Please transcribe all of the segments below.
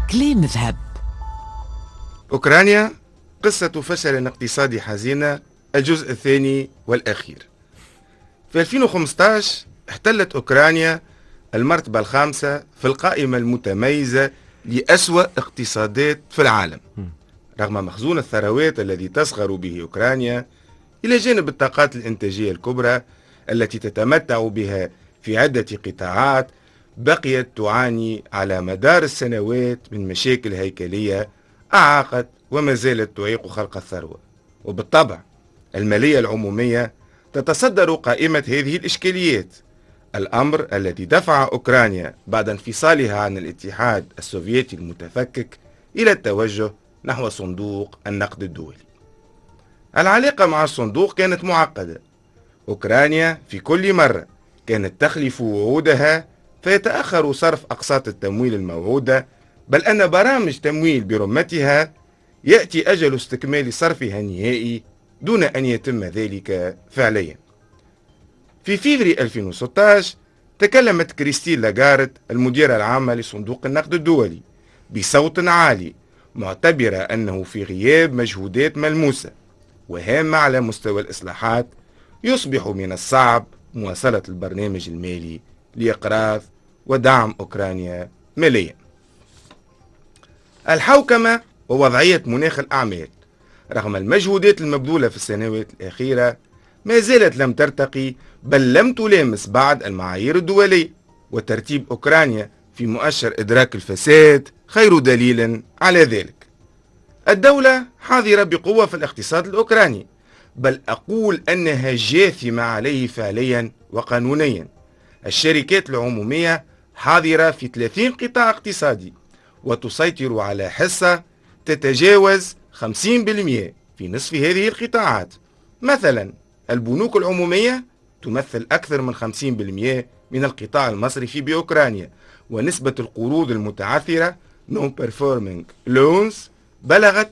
كلام ذهب. أوكرانيا قصة فشل اقتصادي حزينة، الجزء الثاني والأخير. في 2015 احتلت أوكرانيا المرتبة الخامسة في القائمة المتميزة لأسوأ اقتصادات في العالم، رغم مخزون الثروات الذي تصغر به أوكرانيا، إلى جانب الطاقات الإنتاجية الكبرى التي تتمتع بها في عدة قطاعات. بقيت تعاني على مدار السنوات من مشاكل هيكلية أعاقت وما زالت تعيق خلق الثروة، وبالطبع المالية العمومية تتصدر قائمة هذه الإشكاليات، الأمر الذي دفع أوكرانيا بعد انفصالها عن الاتحاد السوفيتي المتفكك إلى التوجه نحو صندوق النقد الدولي. العلاقة مع الصندوق كانت معقدة. أوكرانيا في كل مرة كانت تخلف وعودها فيتأخر صرف أقساط التمويل الموعودة، بل أن برامج تمويل برمتها يأتي أجل استكمال صرفها النهائي دون أن يتم ذلك فعليا. في فبراير 2016 تكلمت كريستين لاغارد المديرة العامة لصندوق النقد الدولي بصوت عالي، معتبرة أنه في غياب مجهودات ملموسة وهامة على مستوى الإصلاحات يصبح من الصعب مواصلة البرنامج المالي لإقراض ودعم أوكرانيا ماليا. الحوكمة ووضعية مناخ الأعمال رغم المجهودات المبذولة في السنوات الأخيرة ما زالت لم ترتقي، بل لم تلامس بعض المعايير الدولية، وترتيب أوكرانيا في مؤشر إدراك الفساد خير دليل على ذلك. الدولة حاضرة بقوة في الاقتصاد الأوكراني، بل أقول أنها جاثمة عليه فعليا وقانونيا. الشركات العمومية حاضرة في 30 قطاع اقتصادي وتسيطر على حصة تتجاوز 50% في نصف هذه القطاعات. مثلا البنوك العمومية تمثل أكثر من 50% من القطاع المصرفي بأوكرانيا، ونسبة القروض المتعثرة Non-Performing Loans بلغت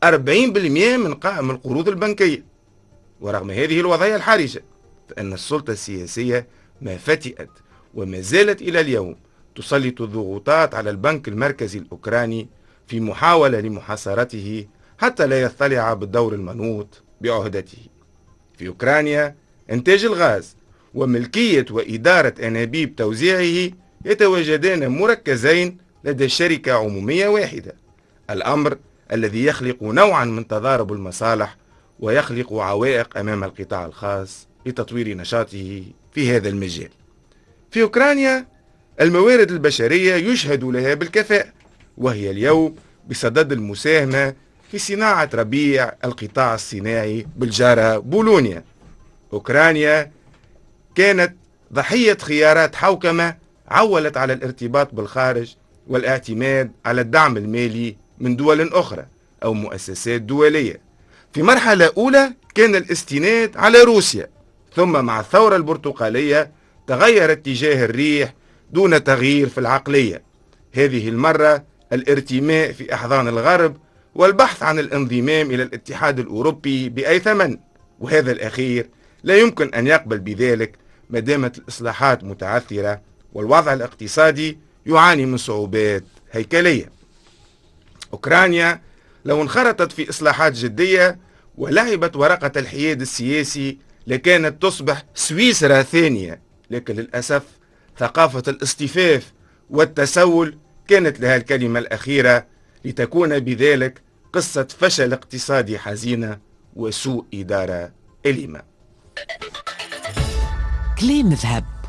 40% من قائم القروض البنكية. ورغم هذه الوضعية الحرجة فإن السلطة السياسية ما فتئت وما زالت إلى اليوم تسلط الضغوطات على البنك المركزي الأوكراني في محاولة لمحاصرته حتى لا يطلع بالدور المنوط بعهدته. في أوكرانيا إنتاج الغاز وملكية وإدارة أنابيب توزيعه يتواجدان مركزين لدى شركة عمومية واحدة، الأمر الذي يخلق نوعا من تضارب المصالح ويخلق عوائق أمام القطاع الخاص لتطوير نشاطه في هذا المجال. في أوكرانيا الموارد البشرية يشهد لها بالكفاءة، وهي اليوم بصدد المساهمة في صناعة ربيع القطاع الصناعي بالجارة بولونيا. أوكرانيا كانت ضحية خيارات حوكمة عولت على الارتباط بالخارج والاعتماد على الدعم المالي من دول أخرى أو مؤسسات دولية. في مرحلة أولى كان الاستناد على روسيا، ثم مع الثورة البرتقالية تغير اتجاه الريح دون تغيير في العقلية. هذه المرة الارتماء في أحضان الغرب والبحث عن الانضمام إلى الاتحاد الأوروبي بأي ثمن، وهذا الأخير لا يمكن أن يقبل بذلك ما دامت الإصلاحات متعثرة والوضع الاقتصادي يعاني من صعوبات هيكلية. أوكرانيا لو انخرطت في إصلاحات جدية ولعبت ورقة الحياد السياسي لكانت تصبح سويسرا ثانية، لكن للأسف ثقافة الاصطفاف والتسول كانت لها الكلمة الأخيرة، لتكون بذلك قصة فشل اقتصادي حزينة وسوء إدارة أليمة. كلام ذهب.